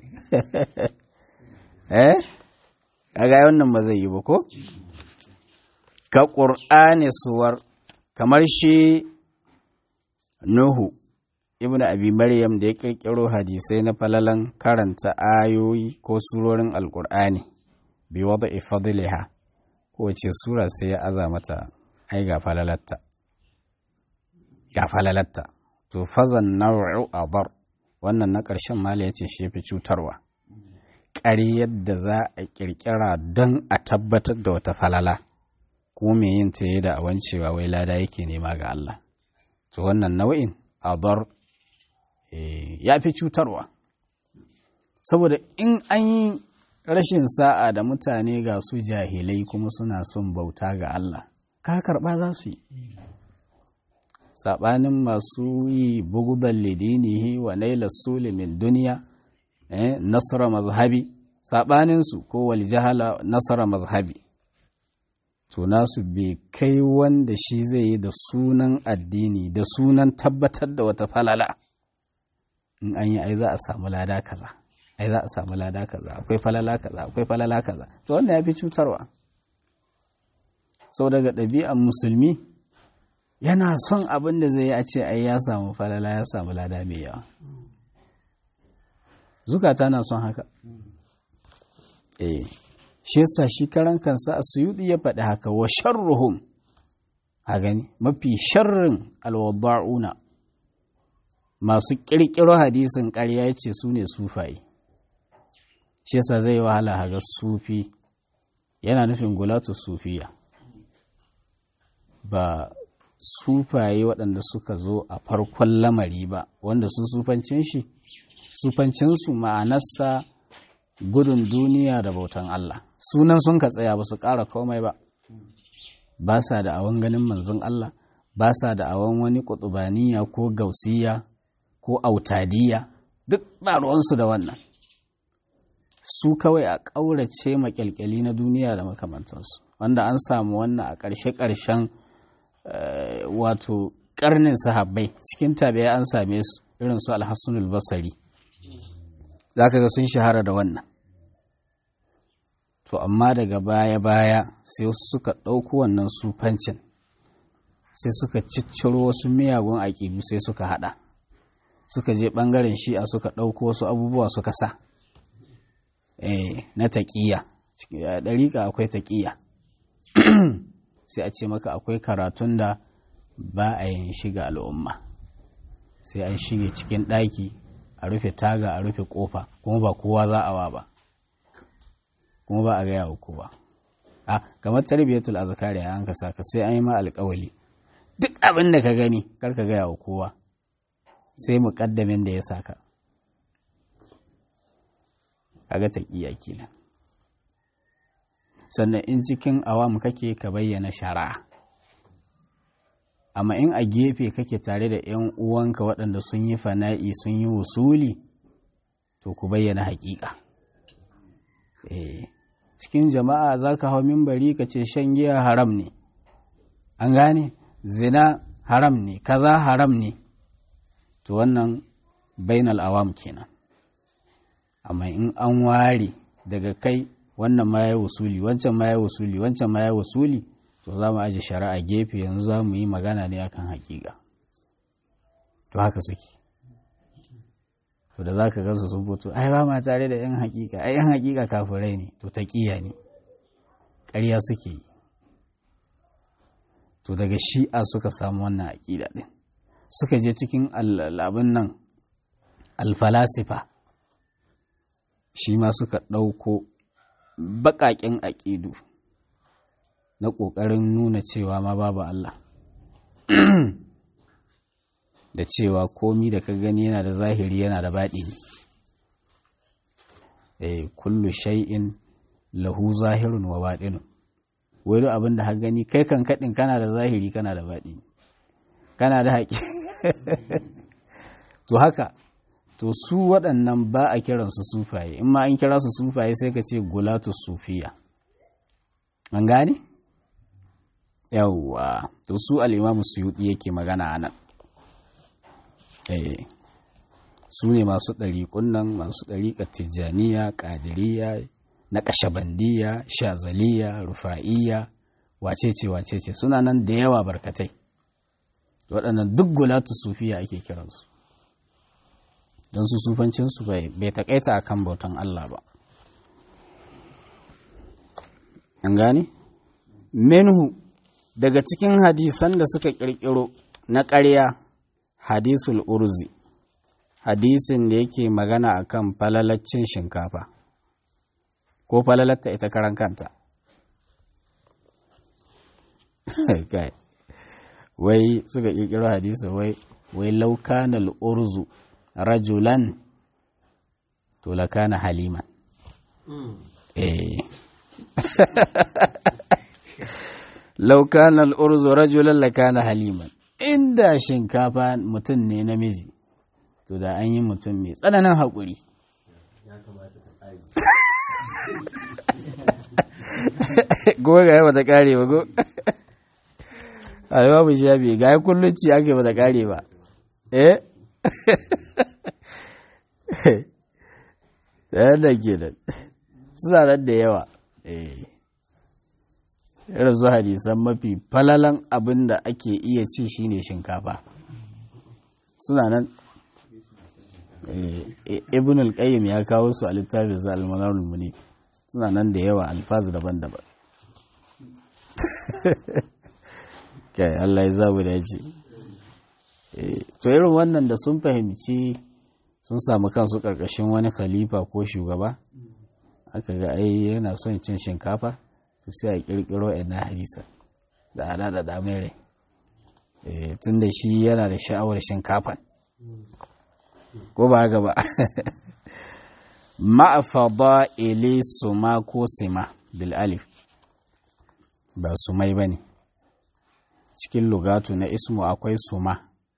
[SPEAKER 1] Kaga wannan ba zai yi ba ko? Ka ƙur'ani suwar, kamar shi Nuhu Ibn Abi Maryam da ya ƙirƙiro hadisai na falalan karanta ayoyi ko surorin Alƙur'ani. Bi wada ifadliha, kowace sura sai ya aza mata ai ga falalatta, ga falalatta to fazan naw'u adar wannan na ƙarshen mala yace shi fi cutarwa ƙaryar da za a ƙirƙira don a tabbatar da wata falala ko me yin ta yi da awancewa wai lada yake nema ga Allah to wannan nau'in adar ya fi cutarwa saboda in an yi rashin sa'a da mutane ga su jahilai kuma suna son bauta ga Allah ka karɓa za su yi saɓanin masu yi bugudan lidinihi wa naila sulimin duniya nasara mazhabi saɓaninsu ko wal jahala nasara mazhabi to nasu bai kai wanda shi zai yi da sunan addini da sunan tabbatar da wata falala in an yi ai za a samu lada kaza ai za a samu lada kaza akwai falala kaza akwai falala kaza to wannan ya fi cutarwa sau daga ɗabi'an musulmi yana son abin da zai yi a ce ai ya samu falala ya samu lada mai yawa zukata na son haka shi yasa shi karan kansa a suyudi ya faɗi haka wa sharruhum a gani mafi sharrin alwadda'una masu ƙirƙiro hadisin ƙarya ya ce su ne sufaye shi yasa zai wahala haga sufi yana nufin gulatu sufiya ba sufaye waɗanda suka zo a farkon lamari ba wanda sun sufancinsu ma'anarsa gudun duniya da bautan Allah sunan sun ka tsaya ba su ƙara komai ba ba sa da awon ganin manzon Allah ba sa da awon wani kutubaniya ko gausiya ko autadiya duk ba ruwansu da wannan su kawai a ƙaurace makyalkyali na duniya da makamantansu wanda an samu wannan a ƙarshe-ƙarshen wato ƙarnin sahabbai cikin tabi'ai an same su irin su alhassanul basari za ka ga sun shahara da wannan to amma daga baya-baya sai suka ɗauko wannan sufancin sai suka cicciro wasu miyagun aƙidu sai suka haɗa suka je ɓangaren shi'a suka ɗauko wasu abubuwa suka sa na taƙiyya ɗariƙa akwai taƙiyya sai a ce maka akwai karatun da ba a yin shiga al'umma sai an shige cikin ɗaki a rufe taga a rufe ƙofa kuma ba kowa za a wa ba kuma ba a gaya wa kowa kamar tarbiyatul azkari an ka saka sai an yi ma alƙawali duk abin da ka gani kar ka gaya wa kowa sai muƙaddamin da ya saka kaga taqiya kenan sannan in cikin awam kake ka bayyana shari'a amma in a gefe kake tare da 'yan uwanka waɗanda sun yi fana'i sun yi wusuli to ku bayyana haƙiƙa cikin jama'a za ka hau mimbari ka ce shan giya haram ne an gane zina haram ne kaza haram ne to wannan bainal awam kenan amma in an ware daga kai wannan ma ya wasuli wancan ma ya wasuli wancan ma ya wasuli to za mu aje shari'a gefe yanzu za mu yi magana ne akan haƙiƙa to haka suke to da za ka gansu sun fito ai ba ma tare da yan haƙiƙa ai yan haƙiƙa kafirai ne to taƙiya ne ƙarya suke yi to daga shi'a suka samu wannan aƙida ɗin suka je cikin abin nan alfalasifa shi ma suka ɗauko baƙaƙen aƙidu na ƙoƙarin nuna cewa ma babu Allah da cewa komi da ka gani yana da zahiri yana da baɗini kullu shay'in lahu zahirun wa baɗinun wani abin da ka gani kai kan kaɗin kana da zahiri kana da baɗini kana da haƙi to haka to su waɗannan ba a kiransu sufaye in ma an kira su sufaye sai ka ce gulatu sufiya an gane yawwa to su al'imamu suyuɗi yake magana a nan su ne masu ɗariƙun nan masu ɗariƙar tijjaniya ƙadiriya na ƙashabandiya shazaliya rufa'iyya wacece suna nan da yawa barkatai waɗannan duk gulatu sufiya ake kiransu don su sufancinsu bai taƙaita a kan bautan Allah ba an gane minhu daga cikin hadisan da suka ƙirƙiro na ƙarya hadisul urzi, hadisin da yake magana akan falalaccin shinkafa ko falalatta ita karan kanta. Wai suka ƙirƙiro hadisi wai laukana al'urzu rajulan to lakana haliman. Laukana al'urzu rajulan lakana haliman, inda shinkafa mutum ne namiji to da an yi mutum mai tsananin haƙuri. Gobe ga yaba ta ƙare ba go? Albabu shi ya biyu ga kullum ci ake ba ta ƙare ba. Yadda ke nan suna nan da yawa. Irin su hadisan mafi falalan abin da ake iya ci shine shinkafa suna nan. Ibn al-Qayyim ya kawo su a littafin sa al-Manarul Munif, suna nan da yawa, alfazu daban-daban. Kai Allah ya zabu da yace to irin wannan da sun fahimci sun samu kansu karkashin wani khalifa ko shugaba, aka ga ai yana son cin shinkafa, to sai a kirkiro ina hadisa da hada da damere tunda shi yana da sha'awar shinkafan, ko ba haka ba. Ma'afada ili suma ko sima bil alif, ba sumai bane. Cikin lugatu na ismu akwai suma,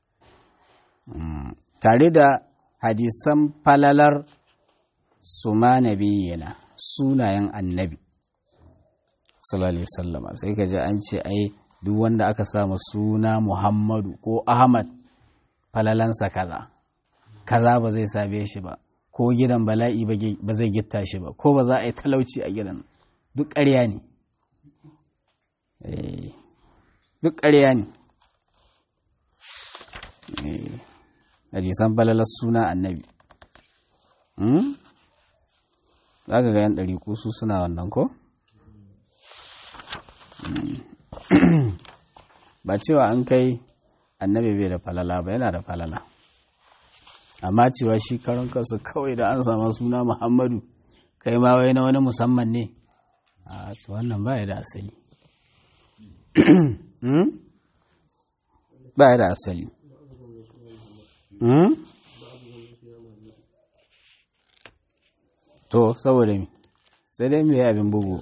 [SPEAKER 1] tare da hadisan falalar suma nabiyina, sunayen annabi sallallahu alaihi wasallam, sai ka ji an ce ai duk wanda aka samu suna Muhammadu ko Ahmad falalansa kaza kaza ba zai same shi ba, ko gidan bala'i ba zai gitta shi ba, ko ba za a yi talauci a gidan. Duk ƙarya ne, duk ƙarya ne. Hadisan falalar suna annabi za ka ga yan ɗari su suna wannan ko? Ba cewa an kai annabi bai da falala ba, yana da falala, amma cewa shi karon kansa kawai da an sama suna Muhammadu kai ma wai na wani musamman ne, a to wannan ba ya da asali. Ba ya da asali. To saboda mi sai dai mai abin bugu,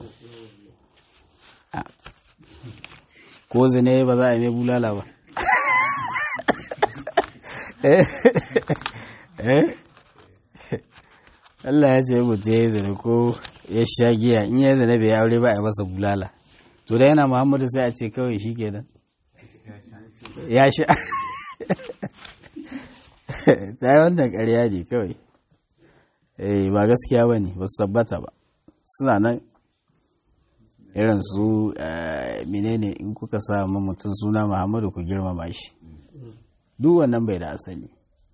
[SPEAKER 1] ko zine ba za a yi mai bulala ba. Allah ya ce mutu ya yi zane ko ya sha giya, in ya zane bai aure ba a yi masa bulala. To da yana Muhammadu sai a ce kawai shi kenan ya sha. Ta yi wannan ƙarya ne kawai, ba gaskiya ba ne, ba su tabbata ba. Suna nan irin su menene, in kuka sa mutum suna Muhammadu ku girmama shi, duk wannan bai da asali.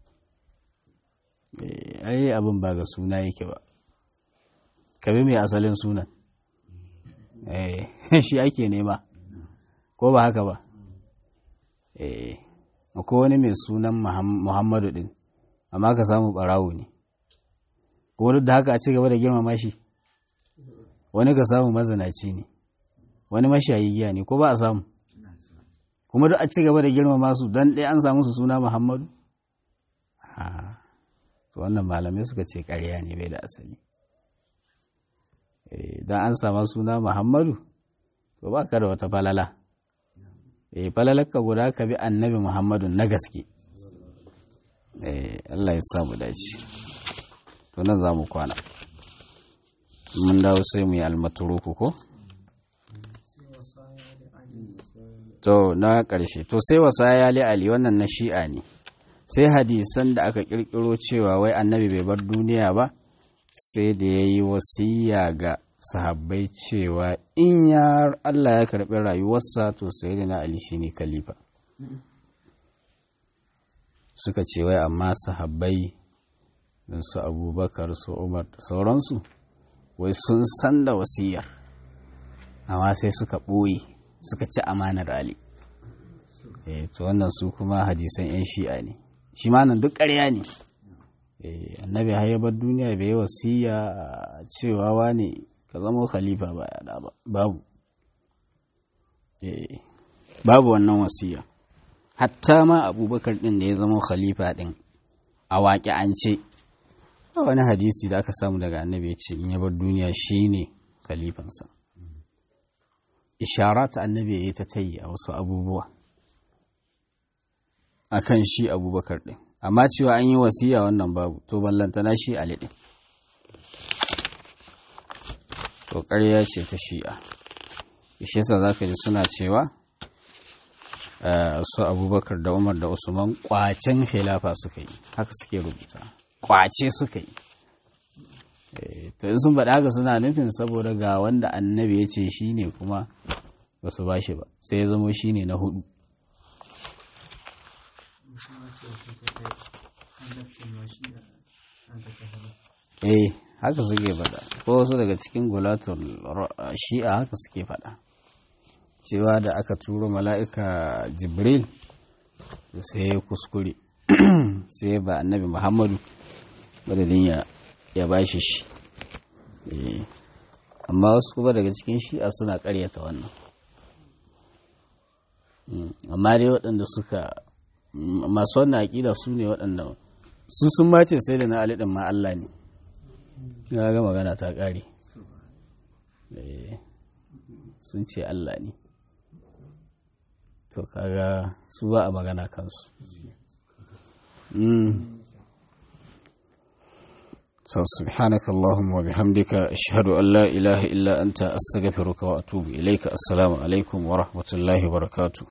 [SPEAKER 1] Ai abin ba ga suna yake ba, ka bi mai asalin sunan, shi ake nema, ko ba haka ba. Ko wani mai sunan Muhammadu din amma ka samu barawo ne, kuma duk da haka a ci gaba da girmama shi. Wani ka samu mazinaci ne, wani mashayi giya ne, ko ba a samu, kuma duk a ci gaba da girmama su don ɗaya an samu su suna Muhammadu. To wannan malamai suka ce ƙarya ne, bai da asali. Don an sama suna Muhammadu to ba ka da wata falala. Falalarka guda ka bi annabi Muhammadu na gaske. Allah ya samu dace. To nan za mu kwana, mun dawo sai mu yi almaturuku ko? To na ƙarshe, to sai wasa ya Ali wannan na shi'a ne, sai hadisan da aka ƙirƙiro cewa wai annabi bai bar duniya ba, sai da ya yi wasiya ga sahabbai cewa in ya Allah ya karɓi rayuwarsa to sai da na Ali shi ne khalifa. Suka ce wai amma sahabbai da su Abubakar su Umar da sauransu wai sun san da wasiyar, amma sai suka ɓoye, suka ci amanar Ali. to wannan su kuma hadisan 'yan shi'a ne, shi ma nan duk ƙarya ne. Annabi hayyabar duniya bai yi wasiya cewa wane ka zama khalifa ba ya ba, babu. Babu wannan wasiya. Hatta ma Abubakar ɗin da ya zama khalifa ɗin a waƙi an ce, wani hadisi da aka samu daga annabi ya ce in ya bar duniya shi ne khalifansa. Isharat annabi ya yi ta tayi a wasu abubuwa a kan shi Abubakar ɗin, amma cewa an yi wasiya wannan babu, to ballantana shi Ali ɗin. To ƙarya ce ta shi'a. Shi yasa za ka ji suna cewa su Abubakar da Umar da Usman ƙwacen khilafa suka yi, haka suke rubuta, ƙwace suka yi. To in sun faɗa haka suna nufin saboda ga wanda annabi ya ce shi ne kuma ba su ba shi ba, sai ya zama shi ne na hudu. Haka suke faɗa, ko wasu daga cikin gulatul shi'a haka suke faɗa, cewa da aka turo mala'ika Jibril sai ya kuskure, sai ba annabi Muhammadu madadin ya ba shi. Amma wasu kuma daga cikin shi'a suna ƙaryata wannan. Amma dai waɗanda suka masu wannan aƙida su ne waɗanda su sun mace sai da na Ali ɗin ma Allah ne. Ya ga magana ta ƙare. Sun ce Allah ne. To kaga su ba a magana kansu. So subhanaka Allahumma wa bihamdika ashhadu an la ilaha illa anta astaghfiruka wa atubu ilayka. Assalamu alaikum wa rahmatullahi wa barakatuh.